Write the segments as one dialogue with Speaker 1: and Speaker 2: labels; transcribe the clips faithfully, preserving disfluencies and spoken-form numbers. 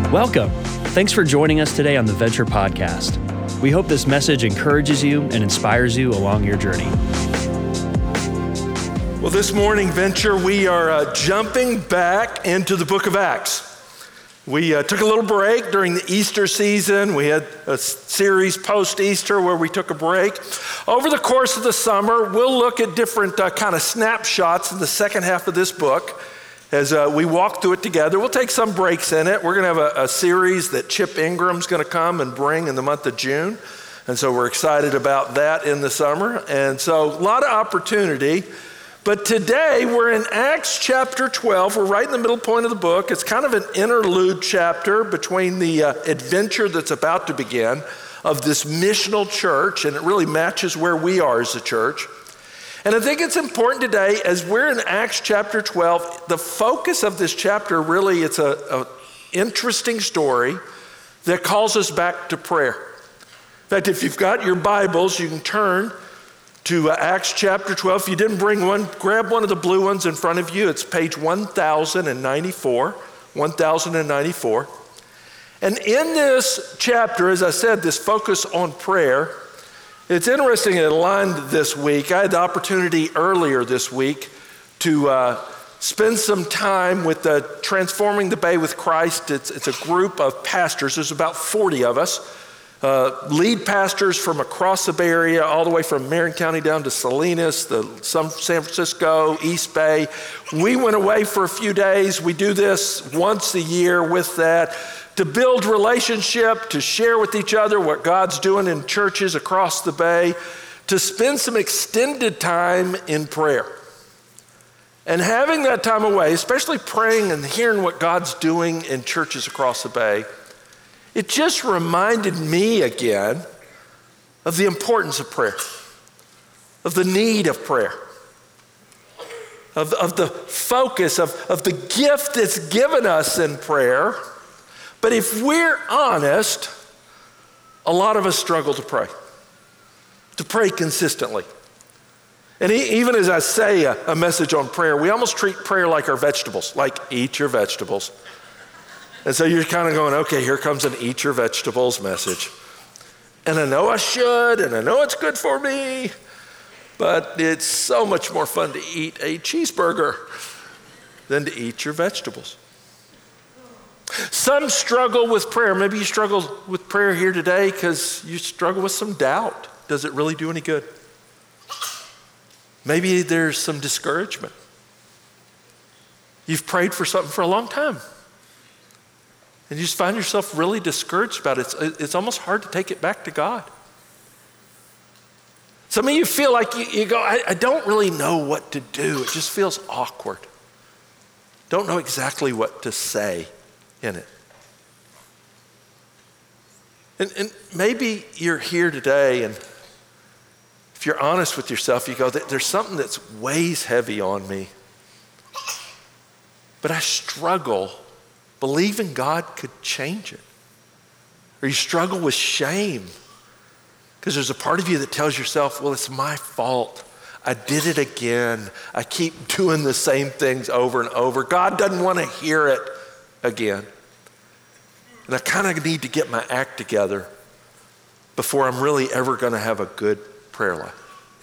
Speaker 1: Welcome. Thanks for joining us today on the Venture Podcast. We hope this message encourages you and inspires you along your journey.
Speaker 2: Well, this morning, Venture, we are uh, jumping back into the book of Acts. We uh, took a little break during the Easter season. We had a series post-Easter where we took a break. Over the course of the summer, we'll look at different uh, kind of snapshots in the second half of this book. As uh, we walk through it together, we'll take some breaks in it. We're going to have a, a series that Chip Ingram's going to come and bring in the month of June. And so we're excited about that in the summer. And so a lot of opportunity. But today we're in Acts chapter twelve. We're right in the middle point of the book. It's kind of an interlude chapter between the uh, adventure that's about to begin of this missional church. And it really matches where we are as a church. And I think it's important today, as we're in Acts chapter twelve, the focus of this chapter really, it's a, a interesting story that calls us back to prayer. In fact, if you've got your Bibles, you can turn to uh, Acts chapter twelve. If you didn't bring one, grab one of the blue ones in front of you. It's page one thousand ninety-four, one thousand ninety-four. And in this chapter, as I said, this focus on prayer, it's interesting, it aligned this week. I had the opportunity earlier this week to uh, spend some time with the Transforming the Bay with Christ. It's, it's a group of pastors. There's about forty of us, uh, lead pastors from across the Bay Area, all the way from Marin County down to Salinas, the, some San Francisco, East Bay. We went away for a few days. We do this once a year with that, to build relationship, to share with each other what God's doing in churches across the Bay, to spend some extended time in prayer. And having that time away, especially praying and hearing what God's doing in churches across the Bay, it just reminded me again of the importance of prayer, of the need of prayer, of, of the focus, of, of the gift that's given us in prayer. But if we're honest, a lot of us struggle to pray, to pray consistently. And even as I say a, a message on prayer, we almost treat prayer like our vegetables, like eat your vegetables. And so you're kind of going, okay, here comes an eat your vegetables message. And I know I should, and I know it's good for me, but it's so much more fun to eat a cheeseburger than to eat your vegetables. Some struggle with prayer. Maybe you struggle with prayer here today because you struggle with some doubt. Does it really do any good? Maybe there's some discouragement. You've prayed for something for a long time, and you just find yourself really discouraged about it. It's, it's almost hard to take it back to God. Some of you feel like you, you go, I, I don't really know what to do. It just feels awkward. Don't know exactly what to say in it. And, and maybe you're here today, and if you're honest with yourself, you go, there's something that weighs heavy on me, but I struggle believing God could change it. Or you struggle with shame because there's a part of you that tells yourself, well, it's my fault. I did it again. I keep doing the same things over and over. God doesn't want to hear it again. And I kind of need to get my act together before I'm really ever going to have a good prayer life.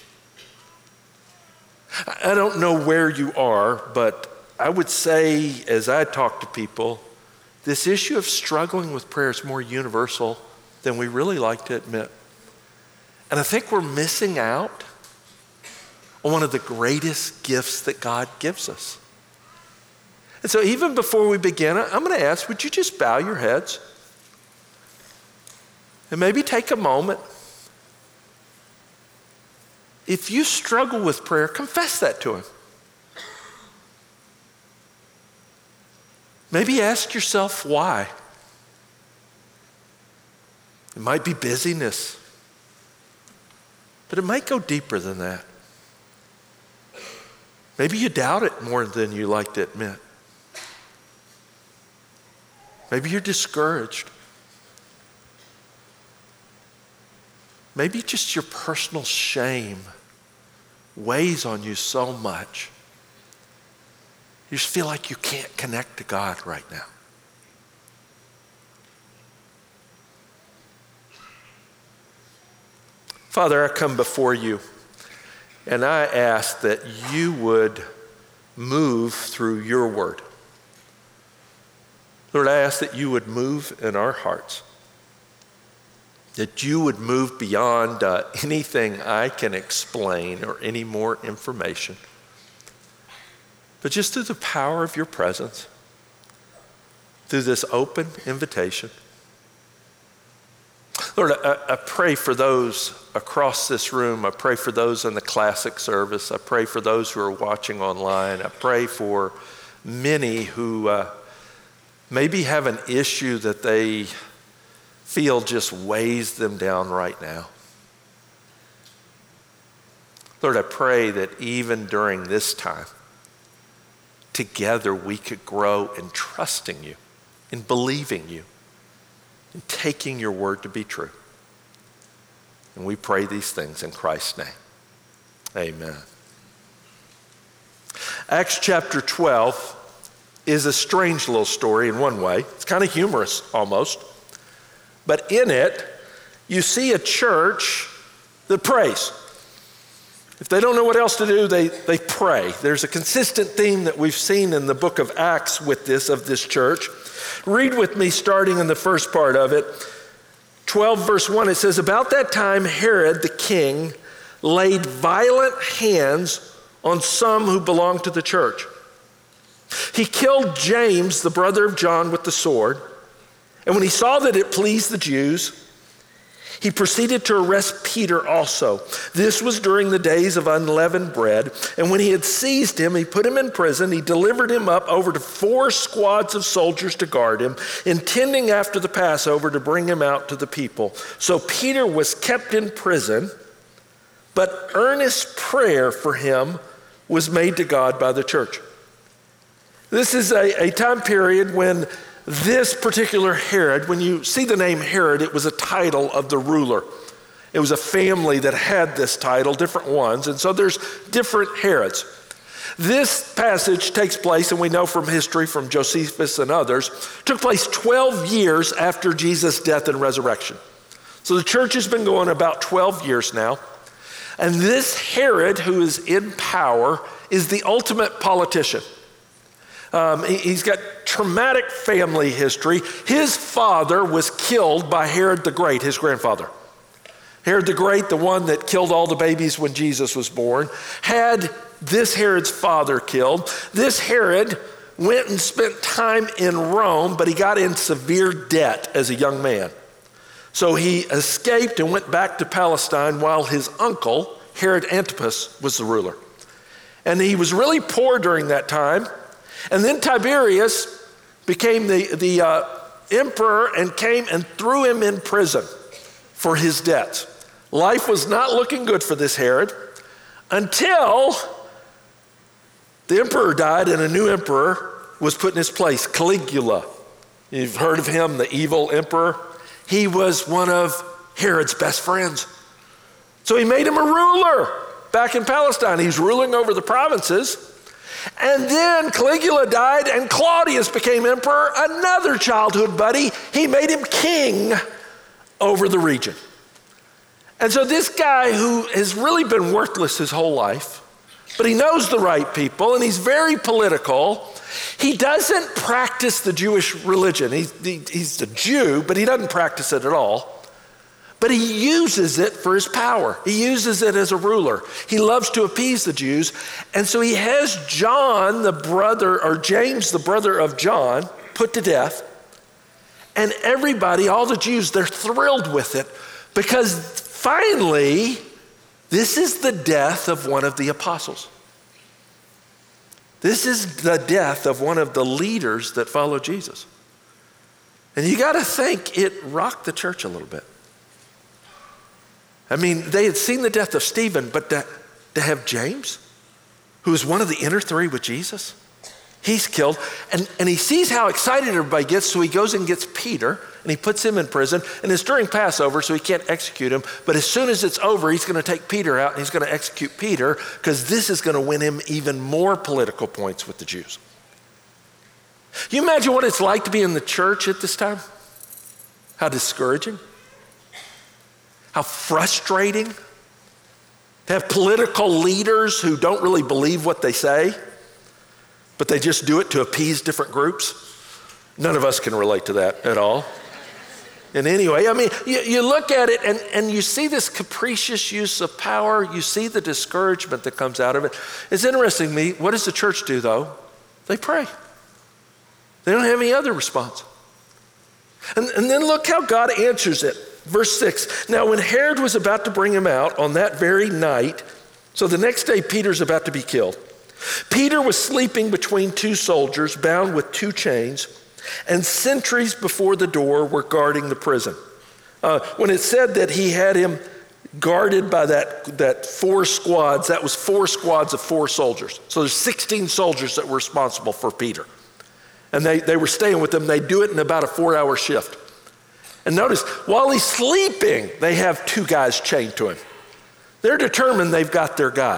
Speaker 2: I don't know where you are, but I would say, as I talk to people, this issue of struggling with prayer is more universal than we really like to admit. And I think we're missing out on one of the greatest gifts that God gives us. And so even before we begin, I'm going to ask, would you just bow your heads and maybe take a moment? If you struggle with prayer, confess that to Him. Maybe ask yourself why. It might be busyness, but it might go deeper than that. Maybe you doubt it more than you like to admit. Maybe you're discouraged. Maybe just your personal shame weighs on you so much. You just feel like you can't connect to God right now. Father, I come before you and I ask that you would move through your word. Lord, I ask that you would move in our hearts, that you would move beyond uh, anything I can explain or any more information, but just through the power of your presence, through this open invitation. Lord, I, I pray for those across this room. I pray for those in the classic service. I pray for those who are watching online. I pray for many who uh, maybe have an issue that they feel just weighs them down right now. Lord, I pray that even during this time, together we could grow in trusting you, in believing you, in taking your word to be true. And we pray these things in Christ's name. Amen. Acts chapter twelve is a strange little story in one way. It's kind of humorous almost. But in it, you see a church that prays. If they don't know what else to do, they, they pray. There's a consistent theme that we've seen in the book of Acts with this, of this church. Read with me starting in the first part of it. twelve verse one, it says, "About that time Herod the king laid violent hands on some who belonged to the church. He killed James, the brother of John, with the sword. And when he saw that it pleased the Jews, he proceeded to arrest Peter also. This was during the days of unleavened bread. And when he had seized him, he put him in prison. He delivered him up over to four squads of soldiers to guard him, intending after the Passover to bring him out to the people. So Peter was kept in prison, but earnest prayer for him was made to God by the church." This is a, a time period when this particular Herod, when you see the name Herod, it was a title of the ruler. It was a family that had this title, different ones, and so there's different Herods. This passage takes place, and we know from history, from Josephus and others, took place twelve years after Jesus' death and resurrection. So the church has been going about twelve years now, and this Herod, who is in power, is the ultimate politician. Um, he, he's got traumatic family history. His father was killed by Herod the Great, his grandfather. Herod the Great, the one that killed all the babies when Jesus was born, had this Herod's father killed. This Herod went and spent time in Rome, but he got in severe debt as a young man. So he escaped and went back to Palestine while his uncle, Herod Antipas, was the ruler. And he was really poor during that time. And then Tiberius became the, the uh, emperor and came and threw him in prison for his debts. Life was not looking good for this Herod until the emperor died and a new emperor was put in his place, Caligula. You've heard of him, the evil emperor. He was one of Herod's best friends. So he made him a ruler back in Palestine. He's ruling over the provinces. And then Caligula died and Claudius became emperor, another childhood buddy. He made him king over the region. And so this guy who has really been worthless his whole life, but he knows the right people and he's very political, he doesn't practice the Jewish religion. He's, he, he's a Jew, but he doesn't practice it at all. But he uses it for his power. He uses it as a ruler. He loves to appease the Jews. And so he has John, the brother, or James, the brother of John, put to death. And everybody, all the Jews, they're thrilled with it because finally, this is the death of one of the apostles. This is the death of one of the leaders that follow Jesus. And you got to think it rocked the church a little bit. I mean, they had seen the death of Stephen, but to, to have James, who was one of the inner three with Jesus, he's killed. And, and he sees how excited everybody gets, so he goes and gets Peter, and he puts him in prison. And it's during Passover, so he can't execute him. But as soon as it's over, he's going to take Peter out, and he's going to execute Peter, because this is going to win him even more political points with the Jews. Can you imagine what it's like to be in the church at this time? How discouraging. How frustrating. To have political leaders who don't really believe what they say, but they just do it to appease different groups. None of us can relate to that at all. And anyway, I mean, you, you look at it and, and you see this capricious use of power. You see the discouragement that comes out of it. It's interesting to me, what does the church do though? They pray. They don't have any other response. And, and then look how God answers it. Verse six, now when Herod was about to bring him out on that very night, so the next day Peter's about to be killed. Peter was sleeping between two soldiers bound with two chains, and sentries before the door were guarding the prison. Uh, when it said that he had him guarded by that, that four squads, that was four squads of four soldiers. So there's sixteen soldiers that were responsible for Peter. And they, they were staying with him. They do it in about a four-hour shift. And notice, while he's sleeping, they have two guys chained to him. They're determined they've got their guy.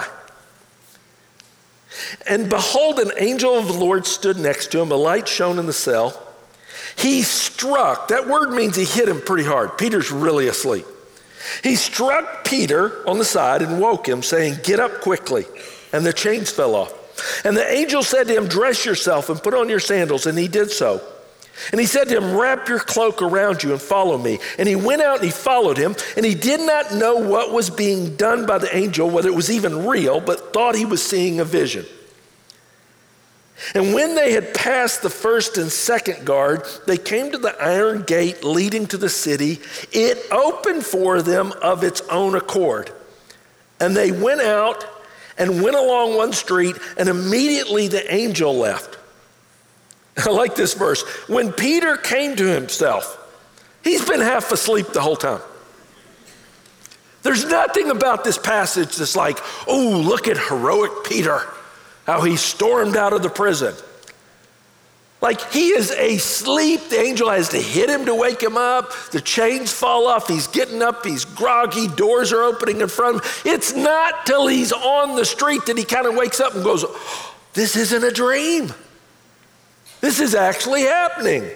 Speaker 2: And behold, an angel of the Lord stood next to him. A light shone in the cell. He struck, that word means he hit him pretty hard. Peter's really asleep. He struck Peter on the side and woke him, saying, get up quickly. And the chains fell off. And the angel said to him, dress yourself and put on your sandals. And he did so. And he said to him, wrap your cloak around you and follow me. And he went out and he followed him. And he did not know what was being done by the angel, whether it was even real, but thought he was seeing a vision. And when they had passed the first and second guard, they came to the iron gate leading to the city. It opened for them of its own accord. And they went out and went along one street, and immediately the angel left. I like this verse. When Peter came to himself, he's been half asleep the whole time. There's nothing about this passage that's like, oh, look at heroic Peter, how he stormed out of the prison. Like he is asleep. The angel has to hit him to wake him up. The chains fall off. He's getting up. He's groggy. Doors are opening in front of him. It's not till he's on the street that he kind of wakes up and goes, oh, this isn't a dream. This is actually happening.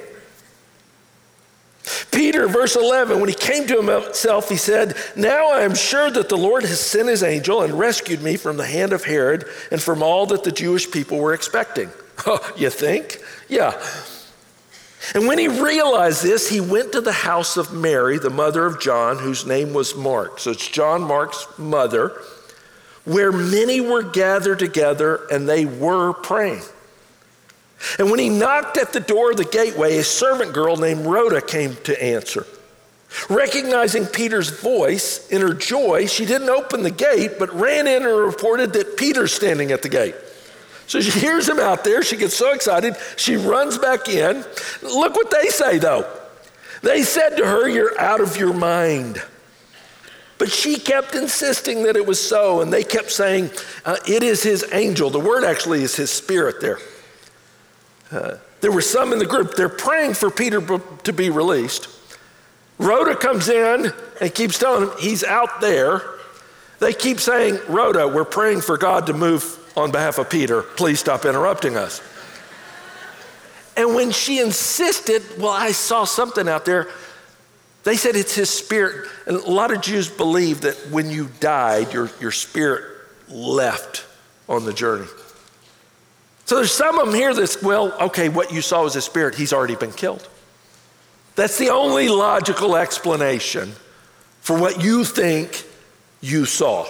Speaker 2: Peter, verse eleven, when he came to himself, he said, now I am sure that the Lord has sent his angel and rescued me from the hand of Herod and from all that the Jewish people were expecting. Oh, you think? Yeah. And when he realized this, he went to the house of Mary, the mother of John, whose name was Mark. So it's John Mark's mother, where many were gathered together and they were praying. And when he knocked at the door of the gateway, a servant girl named Rhoda came to answer. Recognizing Peter's voice, in her joy, she didn't open the gate, but ran in and reported that Peter's standing at the gate. So she hears him out there. She gets so excited. She runs back in. Look what they say, though. They said to her, you're out of your mind. But she kept insisting that it was so, and they kept saying, uh, it is his angel. The word actually is his spirit there. Uh, there were some in the group, they're praying for Peter b- to be released. Rhoda comes in and keeps telling him he's out there. They keep saying, Rhoda, we're praying for God to move on behalf of Peter. Please stop interrupting us. And when she insisted, well, I saw something out there, they said it's his spirit. And a lot of Jews believe that when you died, your, your spirit left on the journey. So there's some of them here that's, well, okay, what you saw was his spirit. He's already been killed. That's the only logical explanation for what you think you saw.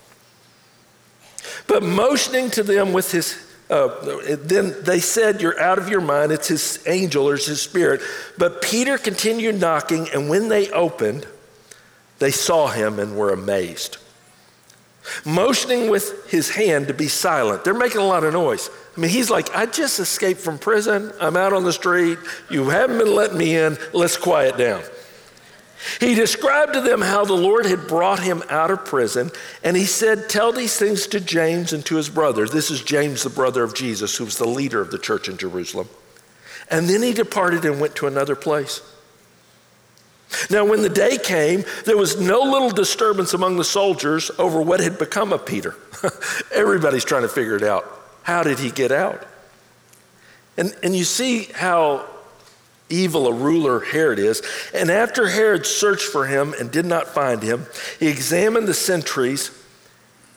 Speaker 2: But motioning to them with his, uh, then they said, you're out of your mind. It's his angel or it's his spirit. But Peter continued knocking, and when they opened, they saw him and were amazed. Motioning with his hand to be silent. They're making a lot of noise. I mean, he's like, I just escaped from prison. I'm out on the street. You haven't been letting me in. Let's quiet down. He described to them how the Lord had brought him out of prison, and he said, tell these things to James and to his brothers. This is James, the brother of Jesus, who was the leader of the church in Jerusalem. And then he departed and went to another place. Now, when the day came, there was no little disturbance among the soldiers over what had become of Peter. Everybody's trying to figure it out. How did he get out? And, and you see how evil a ruler Herod is. And after Herod searched for him and did not find him, he examined the sentries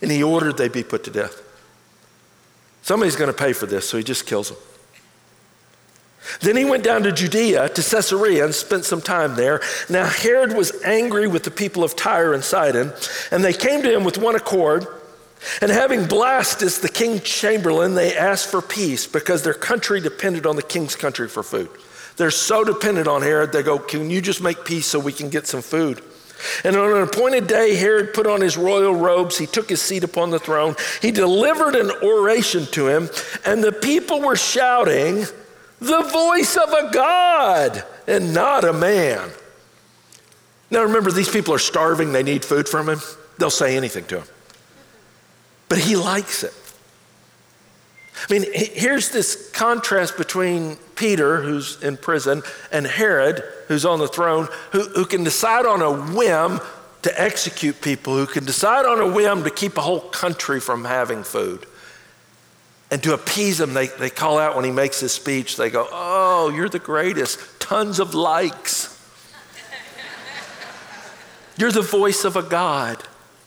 Speaker 2: and he ordered they be put to death. Somebody's going to pay for this, so he just kills them. Then he went down to Judea, to Caesarea, and spent some time there. Now Herod was angry with the people of Tyre and Sidon, and they came to him with one accord. And having Blastus, the king's chamberlain, they asked for peace because their country depended on the king's country for food. They're so dependent on Herod, they go, can you just make peace so we can get some food? And on an appointed day, Herod put on his royal robes. He took his seat upon the throne. He delivered an oration to him, and the people were shouting, the voice of a God and not a man. Now remember, these people are starving. They need food from him. They'll say anything to him. But he likes it. I mean, here's this contrast between Peter, who's in prison, and Herod, who's on the throne, who, who can decide on a whim to execute people, who can decide on a whim to keep a whole country from having food. And to appease him, they, they call out when he makes his speech, they go, oh, you're the greatest, tons of likes. You're the voice of a God.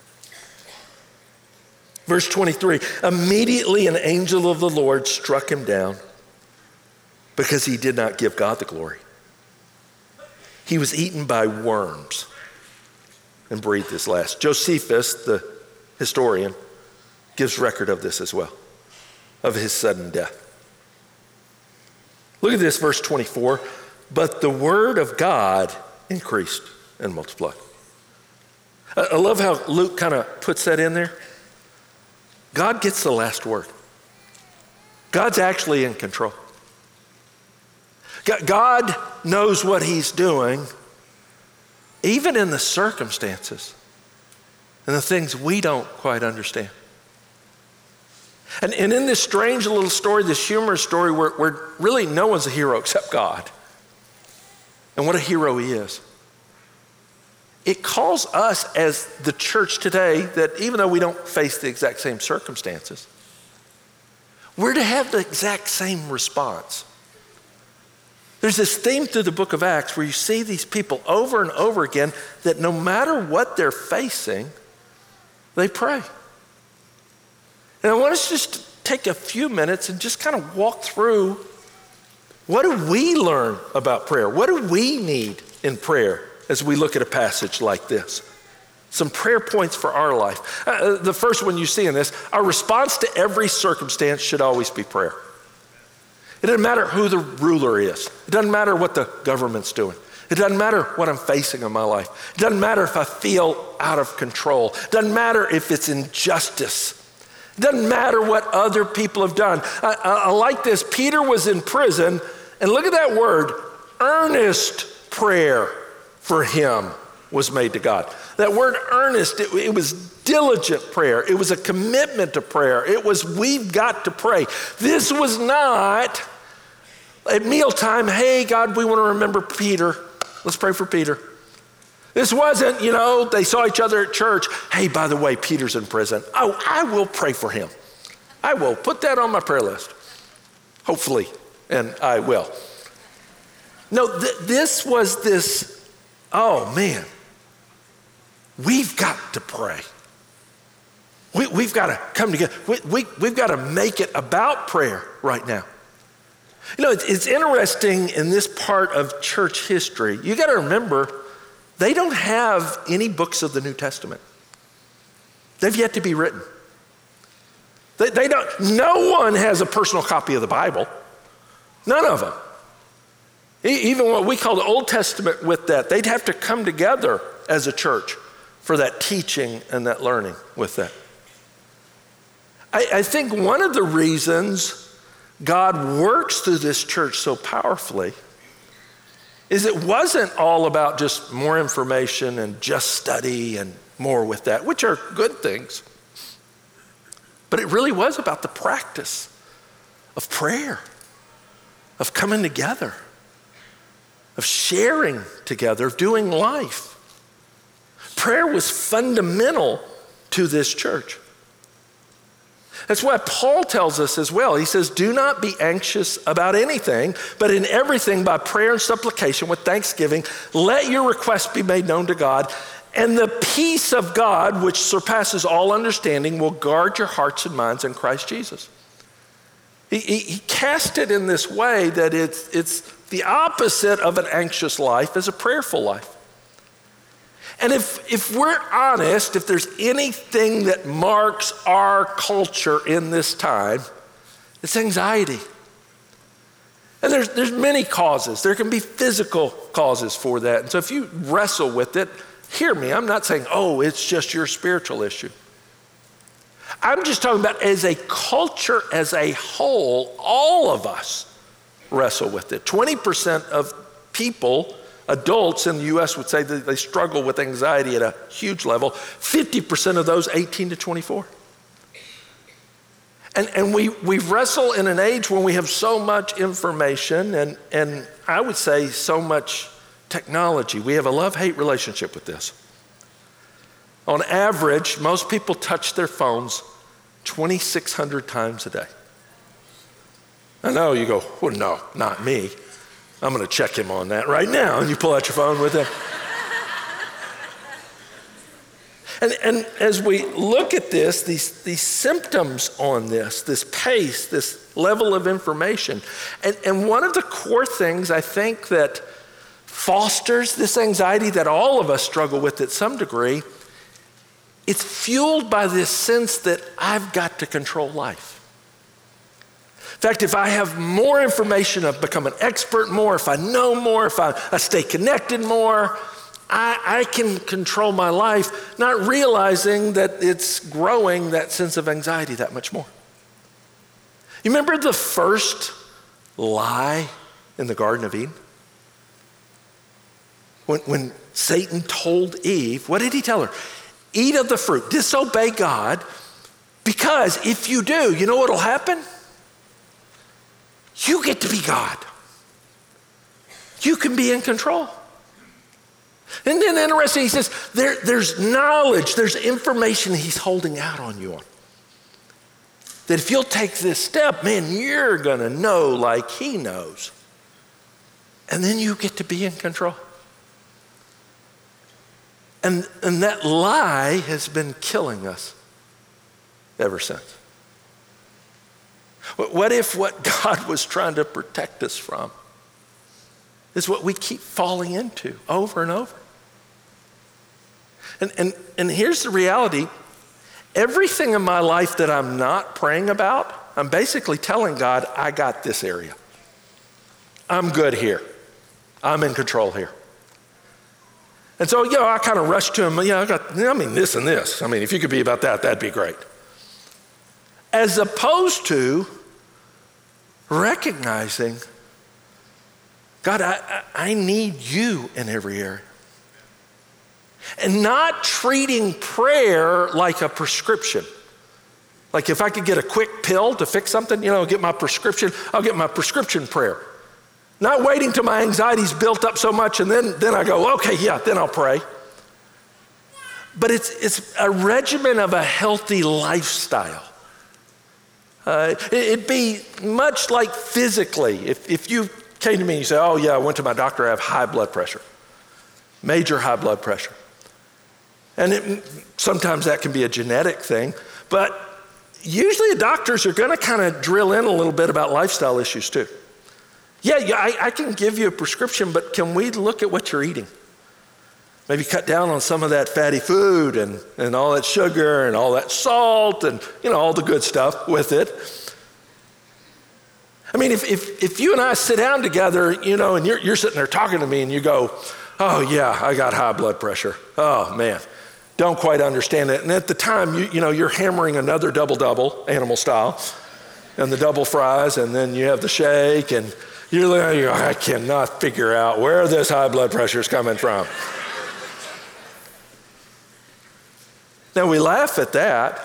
Speaker 2: Verse twenty-three, immediately an angel of the Lord struck him down because he did not give God the glory. He was eaten by worms and breathed his last. Josephus, the historian, gives record of this as well, of his sudden death. Look at this, verse twenty-four. But the word of God increased and multiplied. I love how Luke kind of puts that in there. God gets the last word. God's actually in control. God knows what he's doing, even in the circumstances and the things we don't quite understand. And, and in this strange little story, this humorous story where, where really no one's a hero except God, and what a hero he is, it calls us as the church today that even though we don't face the exact same circumstances, we're to have the exact same response. There's this theme through the book of Acts where you see these people over and over again that no matter what they're facing, they pray. And I want us just to take a few minutes and just kind of walk through, what do we learn about prayer? What do we need in prayer as we look at a passage like this? Some prayer points for our life. Uh, the first one you see in this, our response to every circumstance should always be prayer. It doesn't matter who the ruler is. It doesn't matter what the government's doing. It doesn't matter what I'm facing in my life. It doesn't matter if I feel out of control. It doesn't matter if it's injustice. It doesn't matter what other people have done. I, I, I like this. Peter was in prison, and look at that word, earnest prayer for him was made to God. That word earnest, it, it was diligent prayer. It was a commitment to prayer. It was, we've got to pray. This was not at mealtime, hey, God, we want to remember Peter. Let's pray for Peter. This wasn't, you know, they saw each other at church. Hey, by the way, Peter's in prison. Oh, I will pray for him. I will put that on my prayer list. Hopefully, and I will. No, th- this was this, oh man, we've got to pray. We, we've got to come together. We, we, we've got to make it about prayer right now. You know, it's, it's interesting in this part of church history. You got to remember, they don't have any books of the New Testament. They've yet to be written. They, they don't. No one has a personal copy of the Bible. None of them. Even what we call the Old Testament with that, they'd have to come together as a church for that teaching and that learning with that. I, I think one of the reasons God works through this church so powerfully is it wasn't all about just more information and just study and more with that, which are good things. But it really was about the practice of prayer, of coming together, of sharing together, of doing life. Prayer was fundamental to this church. That's why Paul tells us as well. He says, do not be anxious about anything, but in everything by prayer and supplication with thanksgiving, let your requests be made known to God. And the peace of God, which surpasses all understanding, will guard your hearts and minds in Christ Jesus. He, he, he cast it in this way that it's, it's the opposite of an anxious life is a prayerful life. And if, if we're honest, if there's anything that marks our culture in this time, it's anxiety. And there's, there's many causes. There can be physical causes for that. And so if you wrestle with it, hear me, I'm not saying, oh, it's just your spiritual issue. I'm just talking about as a culture, as a whole, all of us wrestle with it. twenty percent of people, adults in the U S would say that they struggle with anxiety at a huge level. fifty percent of those eighteen to twenty-four. And, and we, we wrestle in an age when we have so much information and, and I would say so much technology. We have a love-hate relationship with this. On average, most people touch their phones twenty-six hundred times a day. I know you go, well, no, not me. I'm gonna check him on that right now. And you pull out your phone with him. And, and as we look at this, these, these symptoms on this, this pace, this level of information, and, and one of the core things I think that fosters this anxiety that all of us struggle with at some degree, it's fueled by this sense that I've got to control life. In fact, if I have more information, I've become an expert more, if I know more, if I, I stay connected more, I, I can control my life, not realizing that it's growing that sense of anxiety that much more. You remember the first lie in the Garden of Eden? When, when Satan told Eve, what did he tell her? Eat of the fruit, disobey God, because if you do, you know what'll happen? You get to be God. You can be in control. And then interesting, he says, there, there's knowledge, there's information he's holding out on you on. That if you'll take this step, man, you're gonna know like he knows. And then you get to be in control. And, and that lie has been killing us ever since. What if what God was trying to protect us from is what we keep falling into over and over? And, and, and here's the reality. Everything in my life that I'm not praying about, I'm basically telling God, I got this area. I'm good here. I'm in control here. And so, you know, I kind of rushed to him, yeah, I got, I mean, this and this. I mean, if you could be about that, that'd be great. As opposed to recognizing, God, I, I need you in every area. And not treating prayer like a prescription. Like if I could get a quick pill to fix something, you know, get my prescription, I'll get my prescription prayer. Not waiting till my anxiety's built up so much and then, then I go, okay, yeah, then I'll pray. But it's, it's a regimen of a healthy lifestyle. Uh, it, it'd be much like physically. If, if you came to me and you say, oh yeah, I went to my doctor, I have high blood pressure, major high blood pressure. And it, sometimes that can be a genetic thing, but usually doctors are gonna kind of drill in a little bit about lifestyle issues too. Yeah, yeah I, I can give you a prescription, but can we look at what you're eating? Maybe cut down on some of that fatty food and, and all that sugar and all that salt and, you know, all the good stuff with it. I mean, if, if, if you and I sit down together, you know, and you're, you're sitting there talking to me and you go, oh yeah, I got high blood pressure. Oh man, don't quite understand it. And at the time, you, you know, you're hammering another double-double, animal style, and the double fries, and then you have the shake, and you're like, oh, I cannot figure out where this high blood pressure is coming from. Now we laugh at that,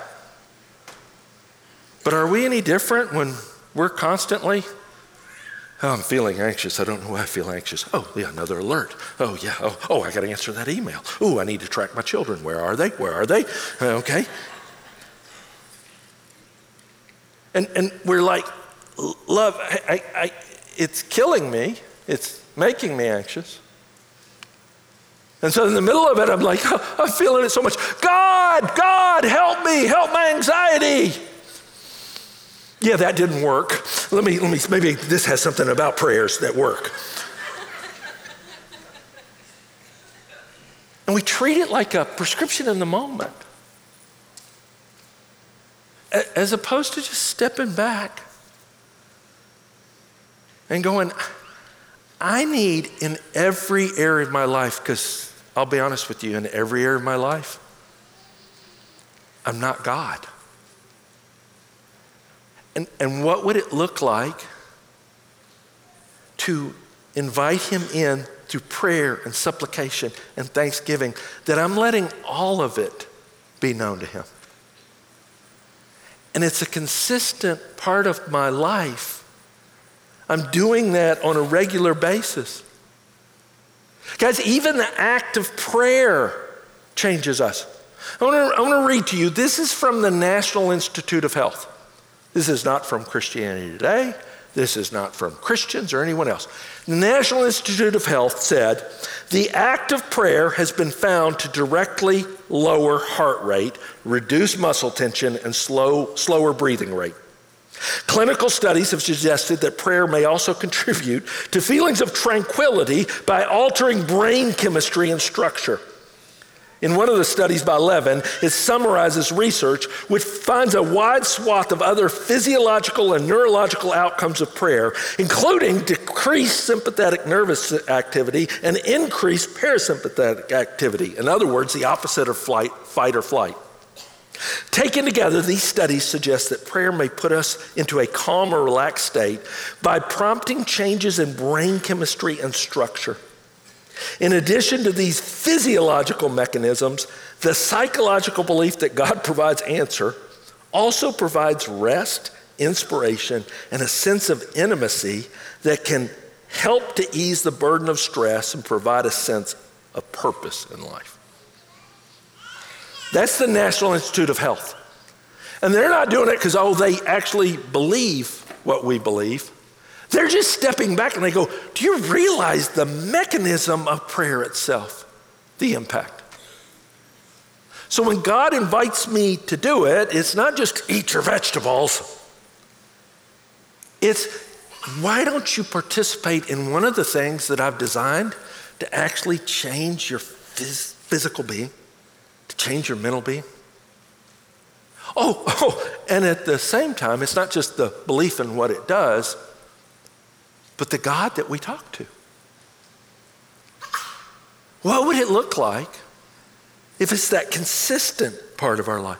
Speaker 2: but are we any different when we're constantly, oh, I'm feeling anxious. I don't know why I feel anxious. Oh, yeah, another alert. Oh, yeah. Oh, oh I got to answer that email. Oh, I need to track my children. Where are they? Where are they? Okay. And and we're like, love, I, I, I, it's killing me. It's making me anxious. And so in the middle of it, I'm like, oh, I'm feeling it so much. God, God, help me, help my anxiety. Yeah, that didn't work. Let me, let me, maybe this has something about prayers that work. And we treat it like a prescription in the moment, as opposed to just stepping back and going, I need in every area of my life, because I'll be honest with you, in every area of my life, I'm not God. And, and what would it look like to invite him in through prayer and supplication and thanksgiving, that I'm letting all of it be known to him? And it's a consistent part of my life. I'm doing that on a regular basis. Guys, even the act of prayer changes us. I want to, I want to read to you. This is from the National Institute of Health. This is not from Christianity Today. This is not from Christians or anyone else. The National Institute of Health said, the act of prayer has been found to directly lower heart rate, reduce muscle tension, and slow, slower breathing rate. Clinical studies have suggested that prayer may also contribute to feelings of tranquility by altering brain chemistry and structure. In one of the studies by Levin, it summarizes research which finds a wide swath of other physiological and neurological outcomes of prayer, including decreased sympathetic nervous activity and increased parasympathetic activity. In other words, the opposite of flight, fight or flight. Taken together, these studies suggest that prayer may put us into a calm or relaxed state by prompting changes in brain chemistry and structure. In addition to these physiological mechanisms, the psychological belief that God provides answer also provides rest, inspiration, and a sense of intimacy that can help to ease the burden of stress and provide a sense of purpose in life. That's the National Institute of Health. And they're not doing it because, oh, they actually believe what we believe. They're just stepping back and they go, do you realize the mechanism of prayer itself, the impact? So when God invites me to do it, it's not just eat your vegetables. It's, why don't you participate in one of the things that I've designed to actually change your phys- physical being, to change your mental being? Oh, oh, and at the same time, it's not just the belief in what it does, but the God that we talk to. What would it look like if it's that consistent part of our life?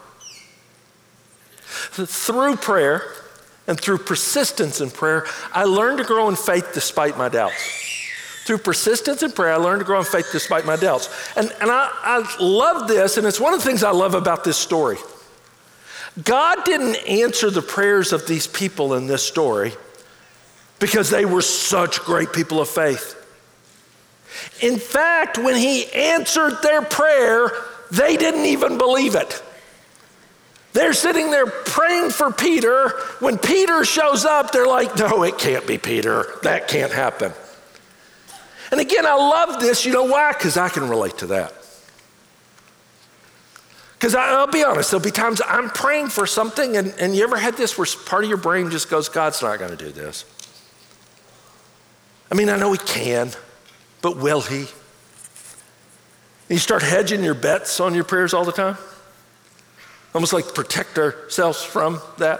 Speaker 2: Through prayer and through persistence in prayer, I learned to grow in faith despite my doubts. Through persistence in prayer, I learned to grow in faith despite my doubts. And, and I, I love this, and it's one of the things I love about this story. God didn't answer the prayers of these people in this story because they were such great people of faith. In fact, when he answered their prayer, they didn't even believe it. They're sitting there praying for Peter. When Peter shows up, they're like, no, it can't be Peter. That can't happen. And again, I love this. You know why? Because I can relate to that. Because I'll be honest, there'll be times I'm praying for something, and, and you ever had this where part of your brain just goes, God's not going to do this. I mean, I know he can, but will he? And you start hedging your bets on your prayers all the time? Almost like to protect ourselves from that.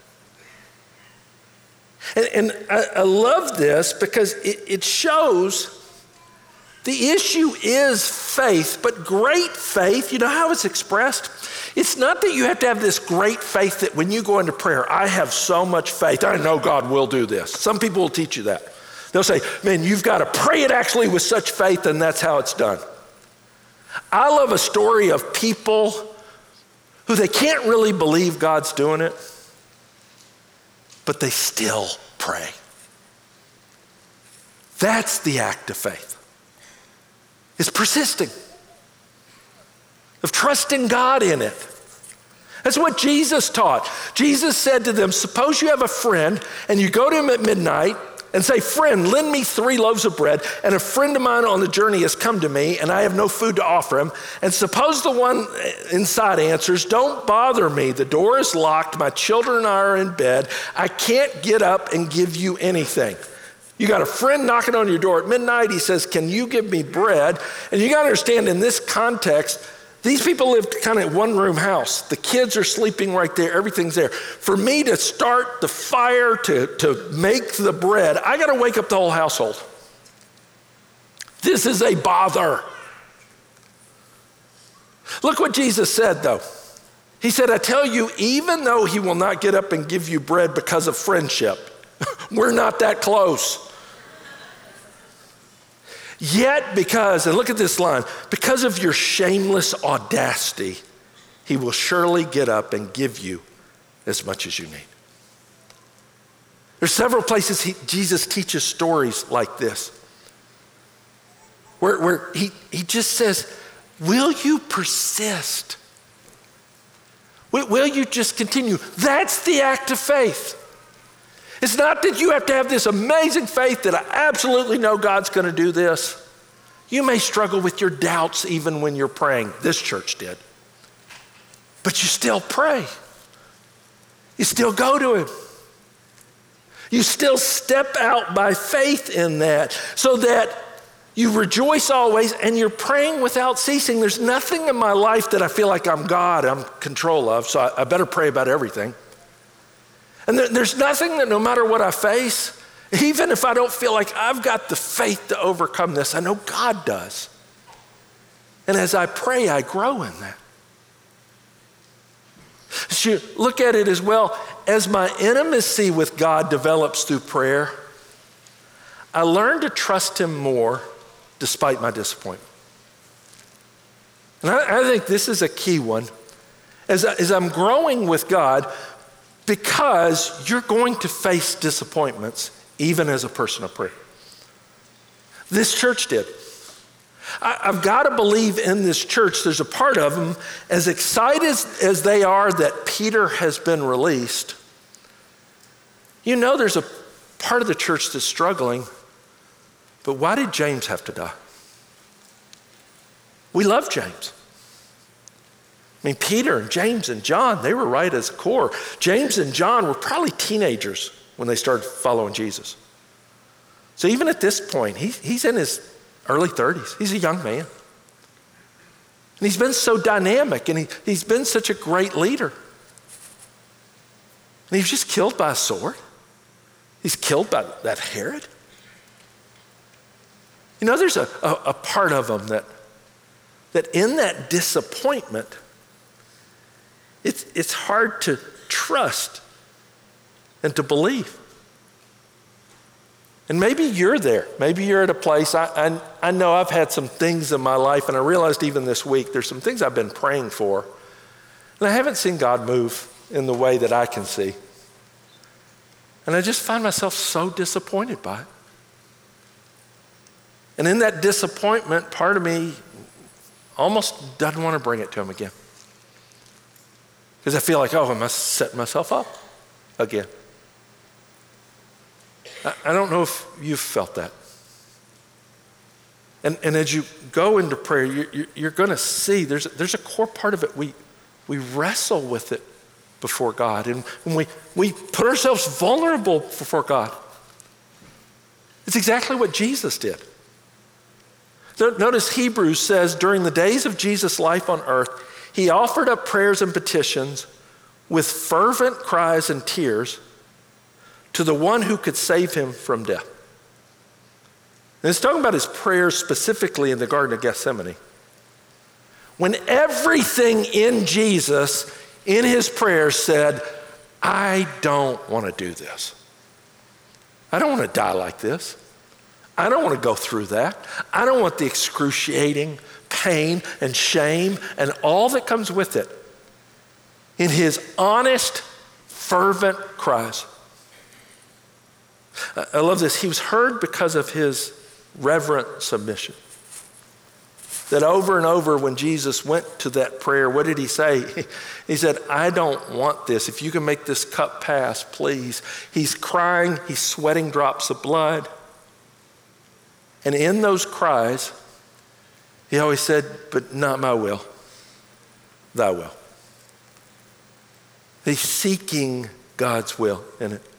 Speaker 2: And, and I, I love this because it, it shows the issue is faith, but great faith, you know how it's expressed? It's not that you have to have this great faith that when you go into prayer, I have so much faith, I know God will do this. Some people will teach you that. They'll say, man, you've got to pray it actually with such faith, and that's how it's done. I love a story of people who they can't really believe God's doing it, but they still pray. That's the act of faith. It's persisting, of trusting God in it. That's what Jesus taught. Jesus said to them, suppose you have a friend and you go to him at midnight and say, friend, lend me three loaves of bread, and a friend of mine on the journey has come to me, and I have no food to offer him. And suppose the one inside answers, don't bother me. The door is locked. My children and I are in bed. I can't get up and give you anything. You got a friend knocking on your door at midnight. He says, can you give me bread? And you got to understand in this context, these people lived kind of one room house. The kids are sleeping right there. Everything's there. For me to start the fire, to, to make the bread, I got to wake up the whole household. This is a bother. Look what Jesus said, though. He said, I tell you, even though he will not get up and give you bread because of friendship, we're not that close. Yet because, and look at this line, because of your shameless audacity, he will surely get up and give you as much as you need. There's several places he, Jesus teaches stories like this, where, where he, he just says, will you persist? Will, will you just continue? That's the act of faith. It's not that you have to have this amazing faith that I absolutely know God's going to do this. You may struggle with your doubts even when you're praying. This church did. But you still pray. You still go to him. You still step out by faith in that so that you rejoice always and you're praying without ceasing. There's nothing in my life that I feel like I'm God, I'm in control of, so I, I better pray about everything. And there's nothing that no matter what I face, even if I don't feel like I've got the faith to overcome this, I know God does. And as I pray, I grow in that. So you look at it as well, as my intimacy with God develops through prayer, I learn to trust him more despite my disappointment. And I, I think this is a key one. As, I, as I'm growing with God, because you're going to face disappointments even as a person of prayer. This church did. I, I've got to believe in this church, there's a part of them, as excited as, as they are that Peter has been released, you know there's a part of the church that's struggling, but why did James have to die? We love James. I mean, Peter and James and John, they were right as a core. James and John were probably teenagers when they started following Jesus. So even at this point, he, he's in his early thirties. He's a young man. And he's been so dynamic, and he, he's been such a great leader. And he was just killed by a sword. He's killed by that Herod. You know, there's a, a, a part of him that, that in that disappointment, It's, it's hard to trust and to believe. And maybe you're there. Maybe you're at a place, I, I, I know I've had some things in my life, and I realized even this week, there's some things I've been praying for, and I haven't seen God move in the way that I can see. And I just find myself so disappointed by it. And in that disappointment, part of me almost doesn't want to bring it to him again. Because I feel like, oh, I must set myself up again. I, I don't know if you've felt that. And, and as you go into prayer, you're, you're going to see there's, there's a core part of it. We, we wrestle with it before God. And when we, we put ourselves vulnerable before God, it's exactly what Jesus did. Notice Hebrews says, during the days of Jesus' life on earth, he offered up prayers and petitions with fervent cries and tears to the one who could save him from death. And it's talking about his prayers specifically in the Garden of Gethsemane. When everything in Jesus, in his prayers, said, I don't want to do this. I don't want to die like this. I don't want to go through that. I don't want the excruciating pain and shame and all that comes with it. In his honest, fervent cries. I love this. He was heard because of his reverent submission. that over and over when Jesus went to that prayer, what did he say? He said, I don't want this. If you can make this cup pass, please. He's crying, he's sweating drops of blood. And in those cries, he always said, but not my will, thy will. He's seeking God's will in it.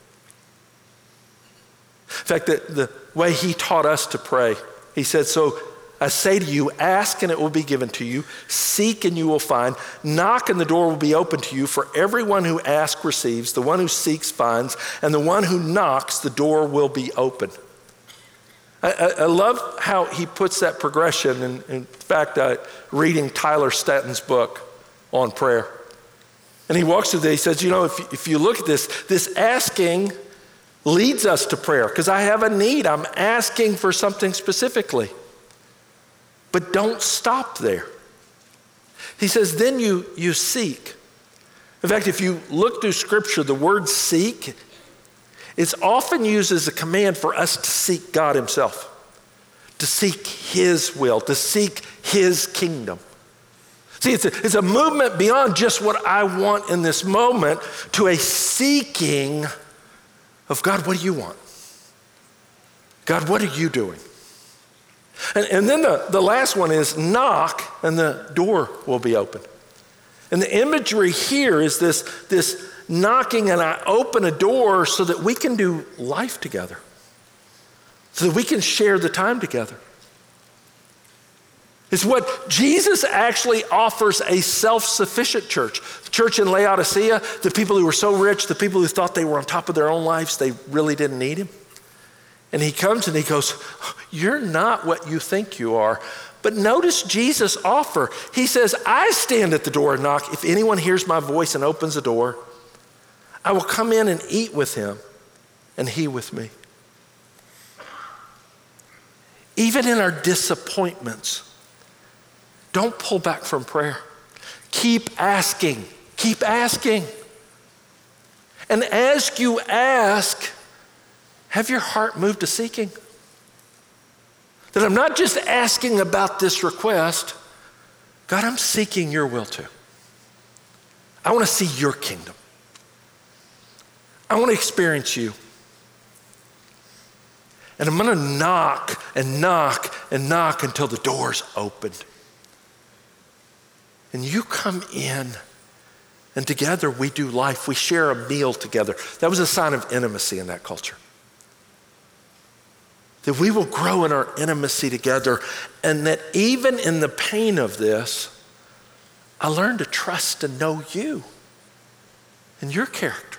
Speaker 2: In fact, the, the way he taught us to pray, he said, so I say to you, ask and it will be given to you. Seek and you will find. Knock and the door will be open to you. For everyone who asks receives. The one who seeks finds. And the one who knocks, the door will be open. I, I, I love how he puts that progression. And in fact, uh, reading Tyler Staton's book on prayer. And he walks through there. He says, you know, if, if you look at this, this asking leads us to prayer. Because I have a need. I'm asking for something specifically. But don't stop there. He says, then you, you seek. In fact, if you look through Scripture, the word seek, it's often used as a command for us to seek God himself, to seek his will, to seek his kingdom. See, it's a, it's a movement beyond just what I want in this moment to a seeking of God, what do you want? God, what are you doing? And, and then the, the last one is knock and the door will be open. And the imagery here is this, this knocking and I open a door so that we can do life together. So that we can share the time together. It's what Jesus actually offers a self-sufficient church. The church in Laodicea, the people who were so rich, the people who thought they were on top of their own lives, they really didn't need him. And he comes and he goes, you're not what you think you are. But notice Jesus' offer. He says, I stand at the door and knock. If anyone hears my voice and opens the door, I will come in and eat with him and he with me. Even in our disappointments, don't pull back from prayer. Keep asking, keep asking. And as you ask, have your heart moved to seeking? That I'm not just asking about this request. God, I'm seeking your will too. I want to see your kingdom. I want to experience you. And I'm going to knock and knock and knock until the door's opened. And you come in and together we do life. We share a meal together. That was a sign of intimacy in that culture. That we will grow in our intimacy together, and that even in the pain of this, I learn to trust and know you and your character.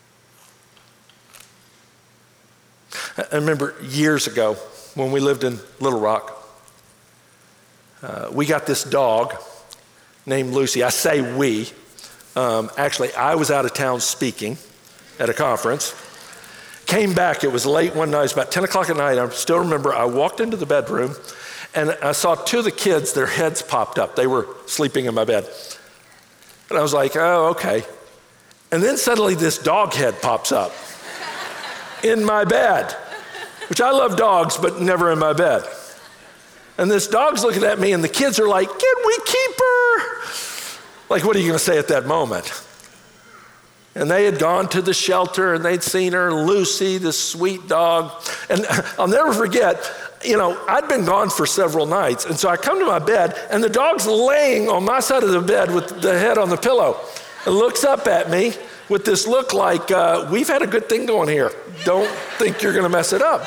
Speaker 2: I remember years ago when we lived in Little Rock, uh, we got this dog named Lucy. I say we. Um, actually, I was out of town speaking at a conference. Came back, it was late one night, it was about ten o'clock at night. I still remember I walked into the bedroom and I saw two of the kids, their heads popped up. They were sleeping in my bed. And I was like, oh, okay. And then suddenly this dog head pops up in my bed, which I love dogs, but never in my bed. And this dog's looking at me and the kids are like, can we keep her? Like, what are you gonna say at that moment? And they had gone to the shelter and they'd seen her, Lucy, this sweet dog. And I'll never forget, you know, I'd been gone for several nights. And so I come to my bed and the dog's laying on my side of the bed with the head on the pillow and looks up at me with this look like, uh, we've had a good thing going here. Don't think you're gonna mess it up.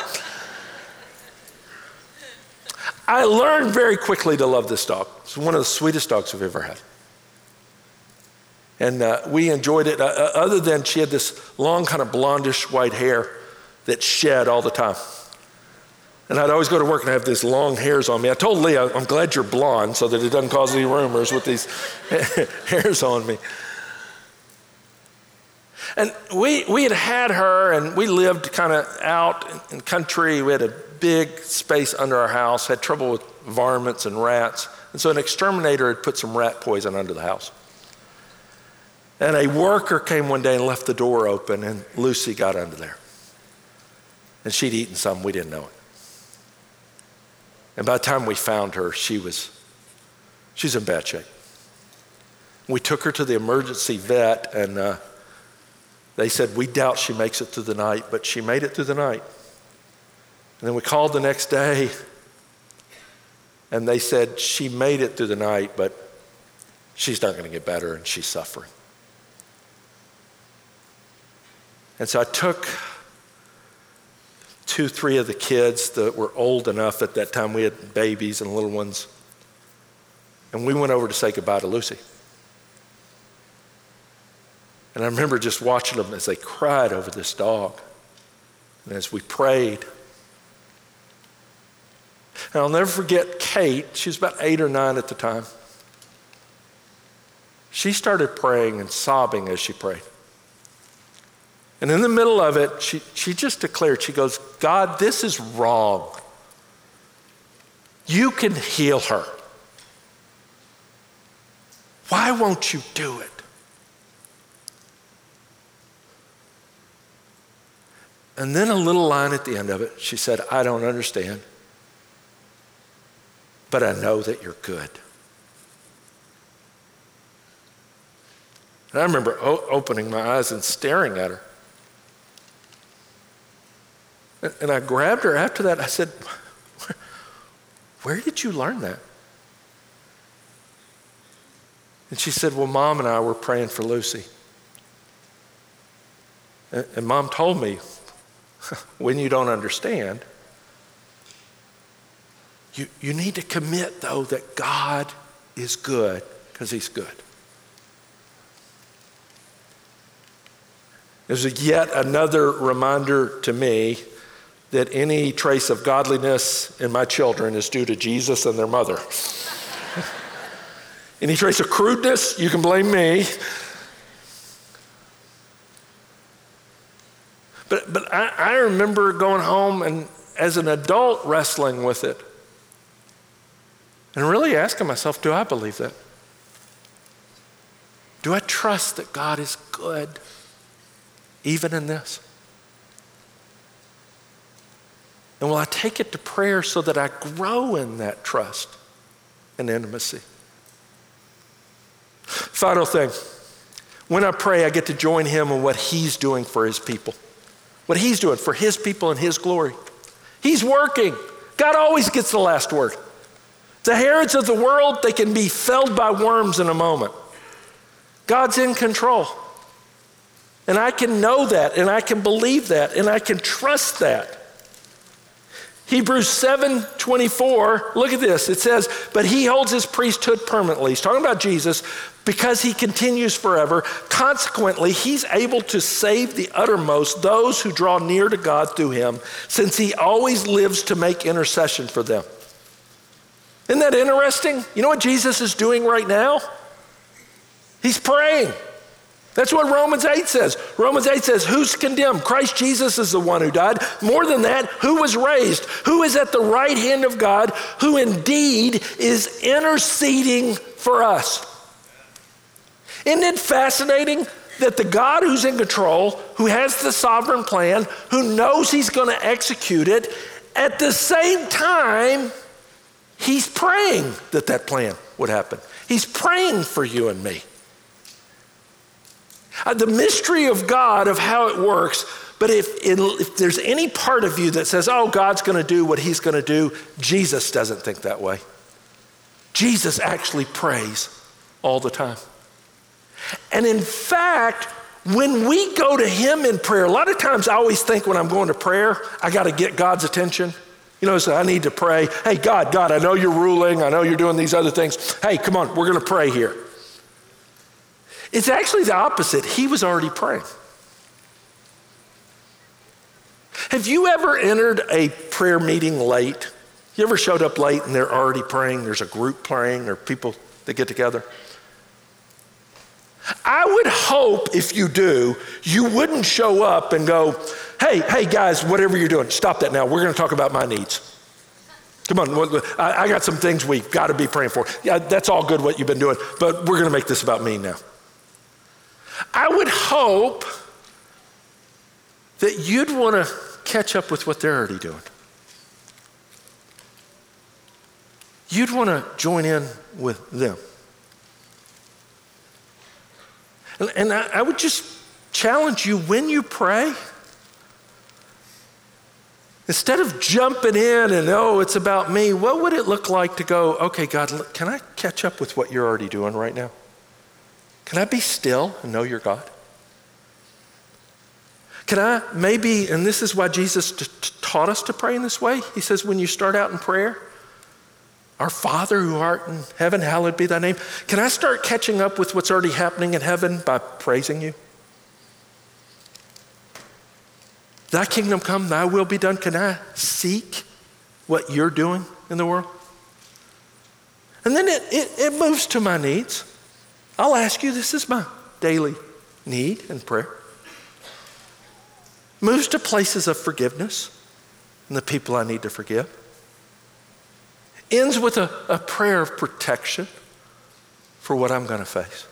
Speaker 2: I learned very quickly to love this dog. It's one of the sweetest dogs I've ever had. And uh, we enjoyed it, uh, other than she had this long kind of blondish white hair that shed all the time. And I'd always go to work and have these long hairs on me. I told Leah, I'm glad you're blonde so that it doesn't cause any rumors with these hairs on me. And we, we had had her and we lived kind of out in country. We had a big space under our house, had trouble with varmints and rats. And so an exterminator had put some rat poison under the house. And a worker came one day and left the door open and Lucy got under there. And she'd eaten some, we didn't know it. And by the time we found her, she was She's in bad shape. We took her to the emergency vet, and uh, they said, we doubt she makes it through the night, but she made it through the night. And then we called the next day, and they said, she made it through the night, but she's not going to get better, and she's suffering. And so I took two, three of the kids that were old enough at that time. We had babies and little ones. And we went over to say goodbye to Lucy. And I remember just watching them as they cried over this dog. And as we prayed. And I'll never forget Kate. She was about eight or nine at the time. She started praying and sobbing as she prayed. And in the middle of it, she, she just declared, she goes, God, this is wrong. You can heal her. Why won't you do it? And then a little line at the end of it, she said, I don't understand, but I know that you're good. And I remember o- opening my eyes and staring at her. And, and I grabbed her after that. I said, where did you learn that? And she said, well, Mom and I were praying for Lucy. And, and Mom told me, when you don't understand, you, you need to commit, though, that God is good, because he's good. There's yet another reminder to me that any trace of godliness in my children is due to Jesus and their mother. Any trace of crudeness, you can blame me. But but I, I remember going home and as an adult wrestling with it and really asking myself, do I believe that? Do I trust that God is good even in this? And will I take it to prayer so that I grow in that trust and intimacy? Final thing, when I pray, I get to join him in what he's doing for his people. What he's doing for his people and his glory. He's working. God always gets the last word. The Herods of the world, they can be felled by worms in a moment. God's in control. And I can know that, and I can believe that, and I can trust that. Hebrews seven twenty-four, look at this. It says, but he holds his priesthood permanently. He's talking about Jesus because he continues forever. Consequently, he's able to save the uttermost, those who draw near to God through him, since he always lives to make intercession for them. Isn't that interesting? You know what Jesus is doing right now? He's praying. That's what Romans eight says. Romans eight says, who's condemned? Christ Jesus is the one who died. More than that, who was raised? Who is at the right hand of God, who indeed is interceding for us. Isn't it fascinating that the God who's in control, who has the sovereign plan, who knows he's going to execute it, at the same time, he's praying that that plan would happen. He's praying for you and me. Uh, the mystery of God, of how it works, but if, it, if there's any part of you that says, oh, God's going to do what he's going to do, Jesus doesn't think that way. Jesus actually prays all the time. And in fact, when we go to him in prayer, a lot of times I always think when I'm going to prayer, I got to get God's attention. You know, so I need to pray. Hey, God, God, I know you're ruling. I know you're doing these other things. Hey, come on, we're going to pray here. It's actually the opposite. He was already praying. Have you ever entered a prayer meeting late? You ever showed up late and they're already praying? There's a group praying or people that get together? I would hope if you do, you wouldn't show up and go, hey, hey guys, whatever you're doing, stop that now. We're going to talk about my needs. Come on, I got some things we've got to be praying for. Yeah, that's all good what you've been doing, but we're going to make this about me now. I would hope that you'd want to catch up with what they're already doing. you'd want to join in with them. And, and I, I would just challenge you, when you pray, instead of jumping in and, oh, it's about me, what would it look like to go, okay, God, look, can I catch up with what you're already doing right now? Can I be still and know you're God? Can I maybe, and this is why Jesus t- t- taught us to pray in this way. He says, when you start out in prayer, our Father who art in heaven, hallowed be thy name. Can I start catching up with what's already happening in heaven by praising you? Thy kingdom come, thy will be done. Can I seek what you're doing in the world? And then it, it, it moves to my needs. I'll ask you, this is my daily need and prayer. Moves to places of forgiveness and the people I need to forgive. Ends with a, a prayer of protection for what I'm going to face.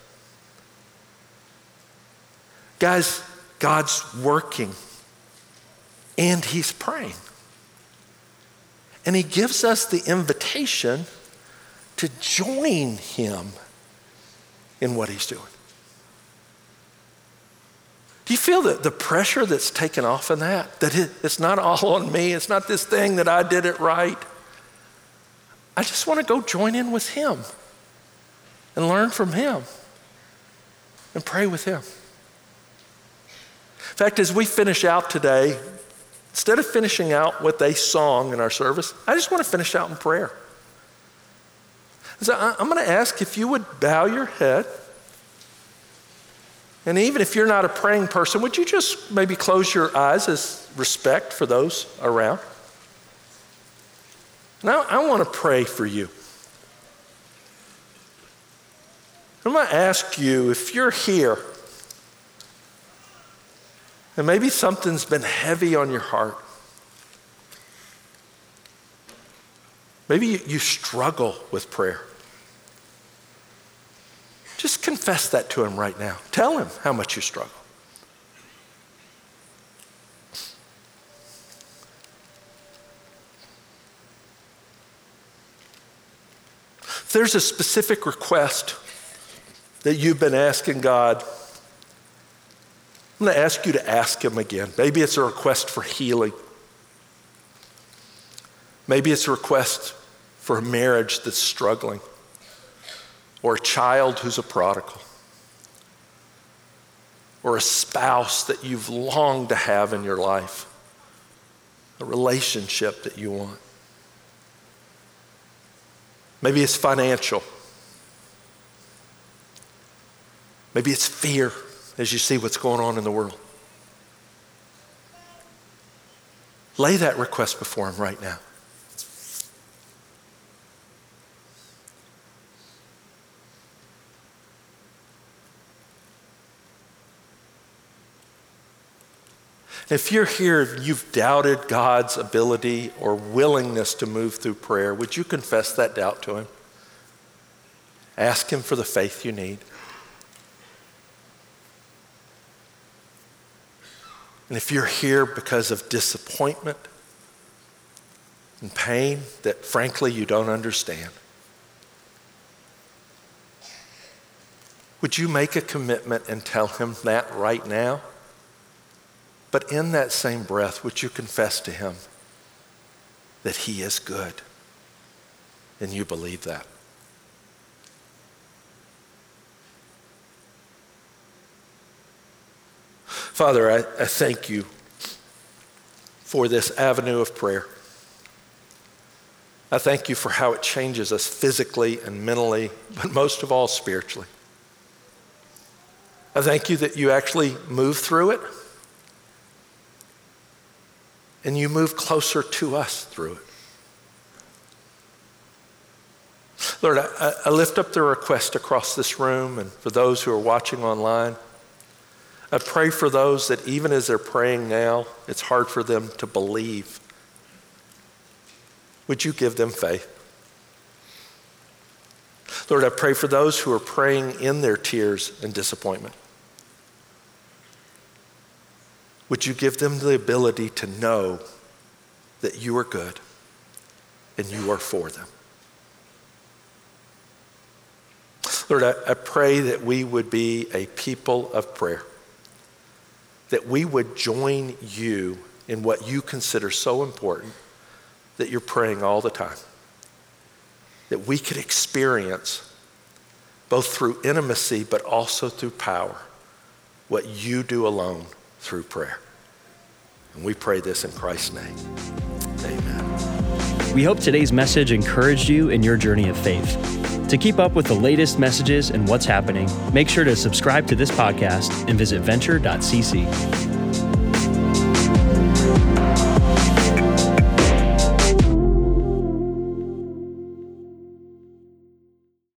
Speaker 2: Guys, God's working and he's praying. And he gives us the invitation to join him in what he's doing. Do you feel the, the pressure that's taken off in that? That it, it's not all on me. It's not this thing that I did it right. I just want to go join in with him and learn from him and pray with him. In fact, as we finish out today, instead of finishing out with a song in our service, I just want to finish out in prayer. So I'm going to ask if you would bow your head. And even if you're not a praying person, would you just maybe close your eyes as respect for those around? Now, I want to pray for you. I'm going to ask you, if you're here, and maybe something's been heavy on your heart. Maybe you, you struggle with prayer. Just confess that to him right now. Tell him how much you struggle. If there's a specific request that you've been asking God, I'm going to ask you to ask him again. Maybe it's a request for healing. Maybe it's a request for a marriage that's struggling, or a child who's a prodigal, or a spouse that you've longed to have in your life, a relationship that you want. Maybe it's financial. Maybe it's fear as you see what's going on in the world. Lay that request before him right now. If you're here, you've doubted God's ability or willingness to move through prayer, would you confess that doubt to him? Ask him for the faith you need. And if you're here because of disappointment and pain that frankly you don't understand, would you make a commitment and tell him that right now? But in that same breath, would you confess to him that he is good and you believe that? Father, I, I thank you for this avenue of prayer. I thank you for how it changes us physically and mentally, but most of all spiritually. I thank you that you actually move through it and you move closer to us through it. Lord, I, I lift up the request across this room and for those who are watching online. I pray for those that even as they're praying now, it's hard for them to believe. Would you give them faith? Lord, I pray for those who are praying in their tears and disappointment. Would you give them the ability to know that you are good and you are for them? Lord, I, I pray that we would be a people of prayer, that we would join you in what you consider so important, that you're praying all the time, that we could experience both through intimacy but also through power what you do alone through prayer. And we pray this in Christ's name. Amen.
Speaker 1: We hope today's message encouraged you in your journey of faith. To keep up with the latest messages and what's happening, make sure to subscribe to this podcast and visit venture dot c c.